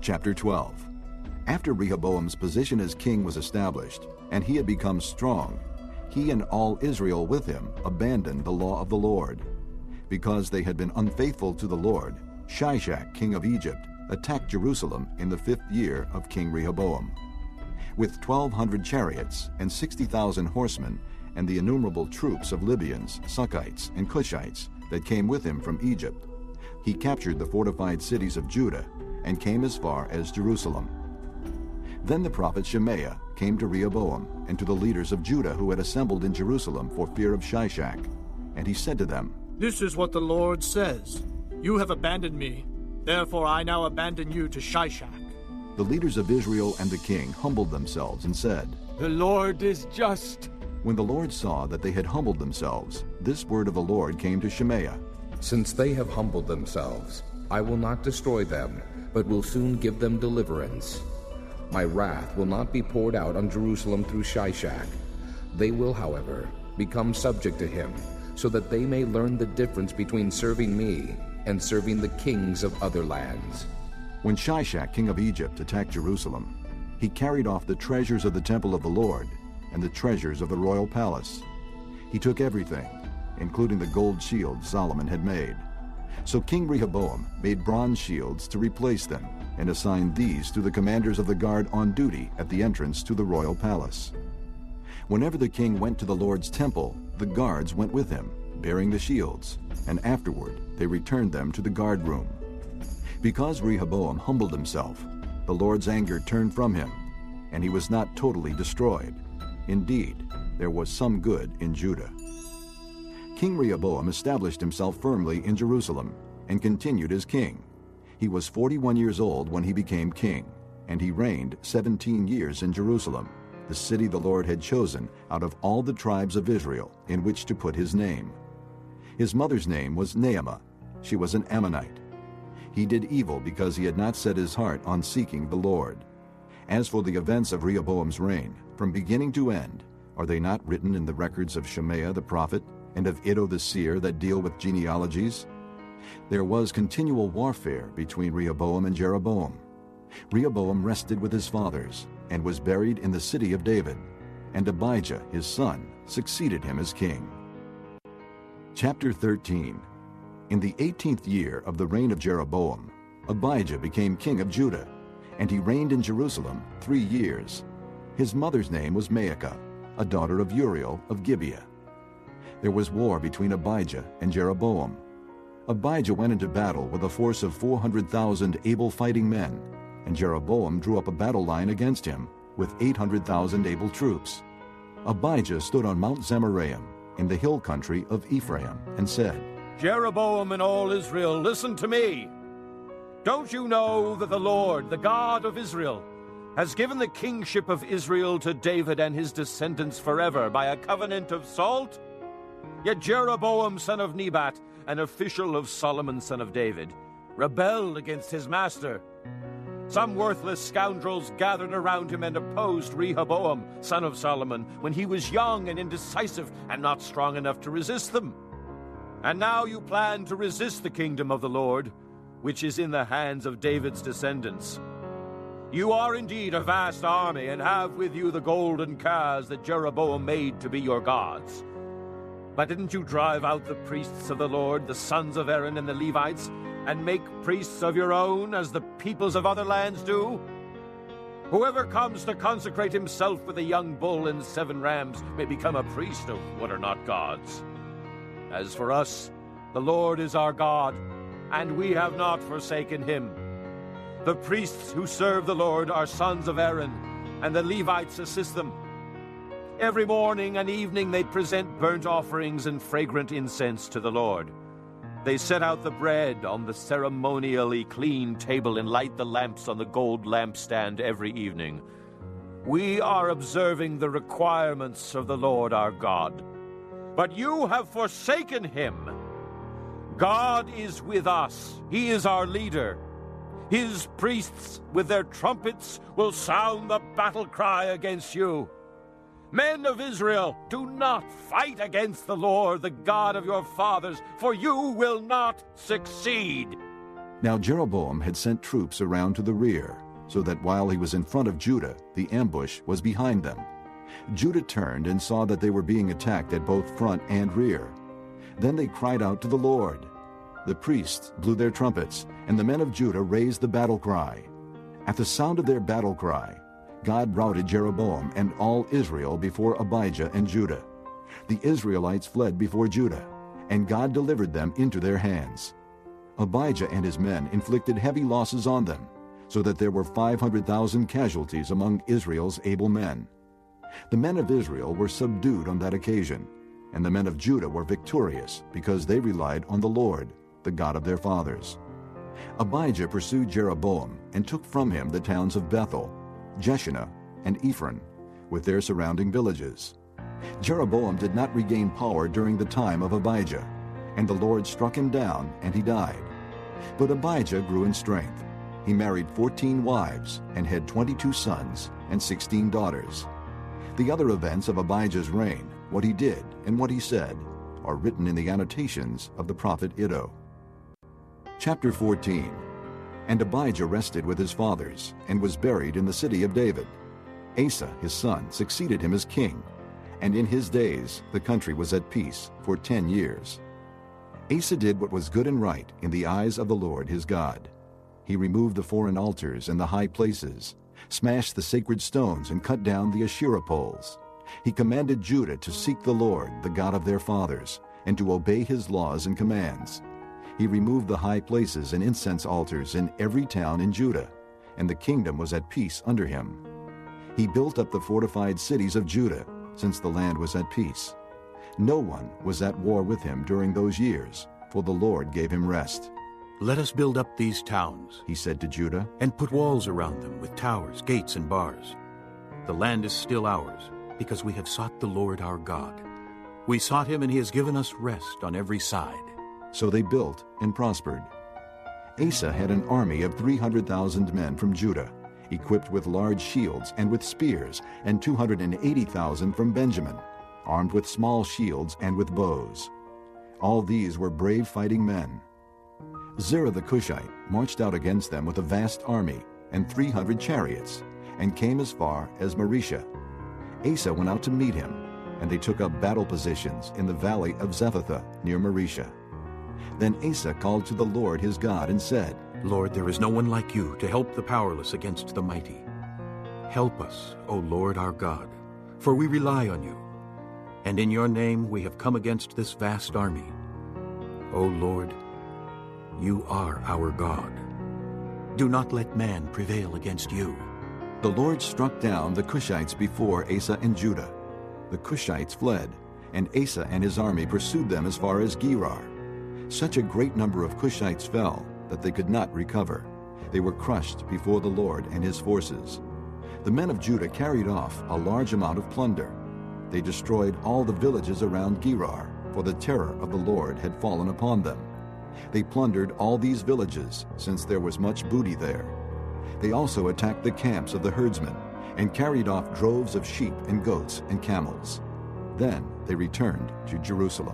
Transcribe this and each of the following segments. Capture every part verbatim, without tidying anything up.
Chapter twelve. After Rehoboam's position as king was established, and he had become strong, he and all Israel with him abandoned the law of the Lord. Because they had been unfaithful to the Lord, Shishak, king of Egypt, attacked Jerusalem in the fifth year of King Rehoboam. With twelve hundred chariots and sixty thousand horsemen, and the innumerable troops of Libyans, Sukkites, and Cushites that came with him from Egypt, he captured the fortified cities of Judah and came as far as Jerusalem. Then the prophet Shemaiah came to Rehoboam and to the leaders of Judah who had assembled in Jerusalem for fear of Shishak. And he said to them, "This is what the Lord says. You have abandoned me, therefore I now abandon you to Shishak." The leaders of Israel and the king humbled themselves and said, "The Lord is just." When the Lord saw that they had humbled themselves, this word of the Lord came to Shemaiah. "Since they have humbled themselves, I will not destroy them, but will soon give them deliverance. My wrath will not be poured out on Jerusalem through Shishak. They will, however, become subject to him, so that they may learn the difference between serving me and serving the kings of other lands." When Shishak, king of Egypt, attacked Jerusalem, he carried off the treasures of the temple of the Lord and the treasures of the royal palace. He took everything, including the gold shield Solomon had made. So King Rehoboam made bronze shields to replace them and assigned these to the commanders of the guard on duty at the entrance to the royal palace. Whenever the king went to the Lord's temple, the guards went with him, bearing the shields, and afterward they returned them to the guard room. Because Rehoboam humbled himself, the Lord's anger turned from him, and he was not totally destroyed. Indeed, there was some good in Judah. King Rehoboam established himself firmly in Jerusalem and continued as king. He was forty-one years old when he became king, and he reigned seventeen years in Jerusalem, the city the Lord had chosen out of all the tribes of Israel in which to put his name. His mother's name was Naamah. She was an Ammonite. He did evil because he had not set his heart on seeking the Lord. As for the events of Rehoboam's reign, from beginning to end, are they not written in the records of Shemaiah the prophet and of Iddo the seer that deal with genealogies? There was continual warfare between Rehoboam and Jeroboam. Rehoboam rested with his fathers and was buried in the city of David, and Abijah, his son, succeeded him as king. Chapter thirteen. In the eighteenth year of the reign of Jeroboam, Abijah became king of Judah, and he reigned in Jerusalem three years. His mother's name was Maacah, a daughter of Uriel of Gibeah. There was war between Abijah and Jeroboam. Abijah went into battle with a force of four hundred thousand able fighting men, and Jeroboam drew up a battle line against him with eight hundred thousand able troops. Abijah stood on Mount Zemaraim in the hill country of Ephraim and said, "Jeroboam and all Israel, listen to me. Don't you know that the Lord, the God of Israel, has given the kingship of Israel to David and his descendants forever by a covenant of salt? Yet Jeroboam, son of Nebat, an official of Solomon, son of David, rebelled against his master. Some worthless scoundrels gathered around him and opposed Rehoboam, son of Solomon, when he was young and indecisive and not strong enough to resist them. And now you plan to resist the kingdom of the Lord, which is in the hands of David's descendants. You are indeed a vast army and have with you the golden calves that Jeroboam made to be your gods. But didn't you drive out the priests of the Lord, the sons of Aaron and the Levites, and make priests of your own, as the peoples of other lands do? Whoever comes to consecrate himself with a young bull and seven rams may become a priest of what are not gods. As for us, the Lord is our God, and we have not forsaken him. The priests who serve the Lord are sons of Aaron, and the Levites assist them. Every morning and evening they present burnt offerings and fragrant incense to the Lord. They set out the bread on the ceremonially clean table and light the lamps on the gold lampstand every evening. We are observing the requirements of the Lord our God. But you have forsaken him. God is with us. He is our leader. His priests with their trumpets will sound the battle cry against you. Men of Israel, do not fight against the Lord, the God of your fathers, for you will not succeed. Now Jeroboam had sent troops around to the rear, so that while he was in front of Judah, the ambush was behind them. Judah turned and saw that they were being attacked at both front and rear. Then they cried out to the Lord. The priests blew their trumpets, and the men of Judah raised the battle cry. At the sound of their battle cry, God routed Jeroboam and all Israel before Abijah and Judah. The Israelites fled before Judah, and God delivered them into their hands. Abijah and his men inflicted heavy losses on them, so that there were five hundred thousand casualties among Israel's able men. The men of Israel were subdued on that occasion, and the men of Judah were victorious because they relied on the Lord, the God of their fathers. Abijah pursued Jeroboam and took from him the towns of Bethel, Jeshanah, and Ephron, with their surrounding villages. Jeroboam did not regain power during the time of Abijah, and the Lord struck him down, and he died. But Abijah grew in strength. He married fourteen wives and had twenty-two sons and sixteen daughters. The other events of Abijah's reign, what he did and what he said, are written in the annotations of the prophet Iddo. Chapter fourteen. And Abijah rested with his fathers, and was buried in the city of David. Asa, his son, succeeded him as king, and in his days the country was at peace for ten years. Asa did what was good and right in the eyes of the Lord his God. He removed the foreign altars and the high places, smashed the sacred stones, and cut down the Asherah poles. He commanded Judah to seek the Lord, the God of their fathers, and to obey his laws and commands. He removed the high places and incense altars in every town in Judah, and the kingdom was at peace under him. He built up the fortified cities of Judah, since the land was at peace. No one was at war with him during those years, for the Lord gave him rest. "Let us build up these towns," he said to Judah, "and put walls around them with towers, gates, and bars. The land is still ours, because we have sought the Lord our God. We sought him, and he has given us rest on every side." So they built and prospered. Asa had an army of three hundred thousand men from Judah, equipped with large shields and with spears, and two hundred eighty thousand from Benjamin, armed with small shields and with bows. All these were brave fighting men. Zerah the Cushite marched out against them with a vast army and three hundred chariots, and came as far as Mareshah. Asa went out to meet him, and they took up battle positions in the valley of Zephathah near Mareshah. Then Asa called to the Lord his God and said, "Lord, there is no one like you to help the powerless against the mighty. Help us, O Lord our God, for we rely on you. And in your name we have come against this vast army. O Lord, you are our God. Do not let man prevail against you." The Lord struck down the Cushites before Asa and Judah. The Cushites fled, and Asa and his army pursued them as far as Gerar. Such a great number of Cushites fell that they could not recover. They were crushed before the Lord and his forces. The men of Judah carried off a large amount of plunder. They destroyed all the villages around Gerar, for the terror of the Lord had fallen upon them. They plundered all these villages, since there was much booty there. They also attacked the camps of the herdsmen, and carried off droves of sheep and goats and camels. Then they returned to Jerusalem.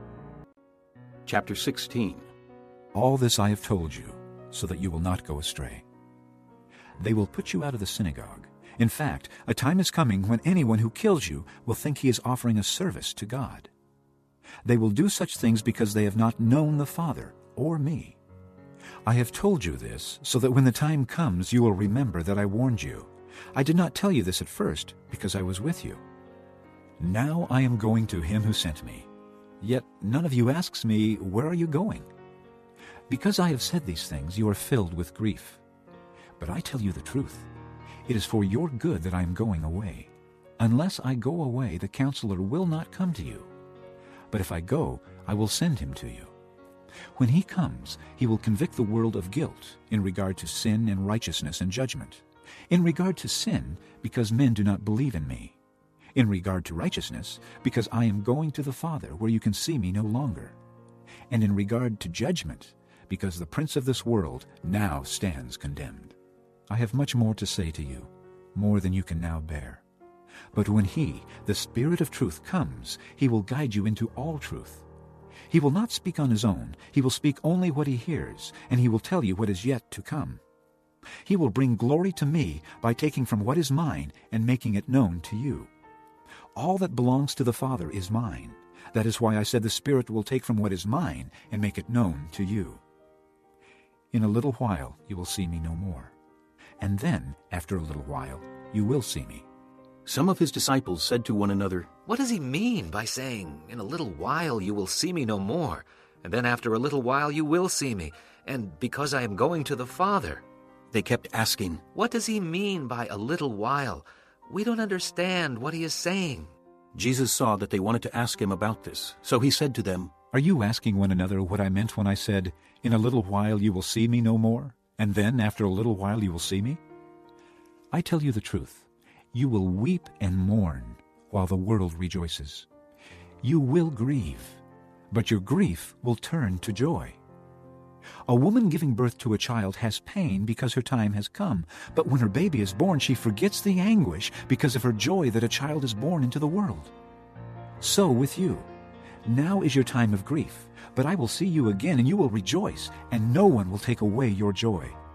Chapter sixteen. All this I have told you, so that you will not go astray. They will put you out of the synagogue. In fact, a time is coming when anyone who kills you will think he is offering a service to God. They will do such things because they have not known the Father or me. I have told you this so that when the time comes you will remember that I warned you. I did not tell you this at first because I was with you. Now I am going to him who sent me. Yet none of you asks me, "Where are you going?" Because I have said these things, you are filled with grief. But I tell you the truth. It is for your good that I am going away. Unless I go away, the Counselor will not come to you. But if I go, I will send him to you. When he comes, he will convict the world of guilt in regard to sin and righteousness and judgment. In regard to sin, because men do not believe in me. In regard to righteousness, because I am going to the Father, where you can see me no longer. And in regard to judgment, because the prince of this world now stands condemned. I have much more to say to you, more than you can now bear. But when he, the Spirit of truth, comes, he will guide you into all truth. He will not speak on his own. He will speak only what he hears, and he will tell you what is yet to come. He will bring glory to me by taking from what is mine and making it known to you. All that belongs to the Father is mine. That is why I said the Spirit will take from what is mine and make it known to you. In a little while you will see me no more. And then, after a little while, you will see me. Some of his disciples said to one another, "What does he mean by saying, 'In a little while you will see me no more, and then after a little while you will see me, and because I am going to the Father'?" They kept asking, "What does he mean by a little while? We don't understand what he is saying." Jesus saw that they wanted to ask him about this, so he said to them, Are you asking one another what I meant when I said, 'In a little while you will see me no more, and then after a little while you will see me'? I tell you the truth. You will weep and mourn while the world rejoices. You will grieve, but your grief will turn to joy. A woman giving birth to a child has pain because her time has come, but when her baby is born, she forgets the anguish because of her joy that a child is born into the world. So with you. Now is your time of grief, but I will see you again, and you will rejoice, and no one will take away your joy.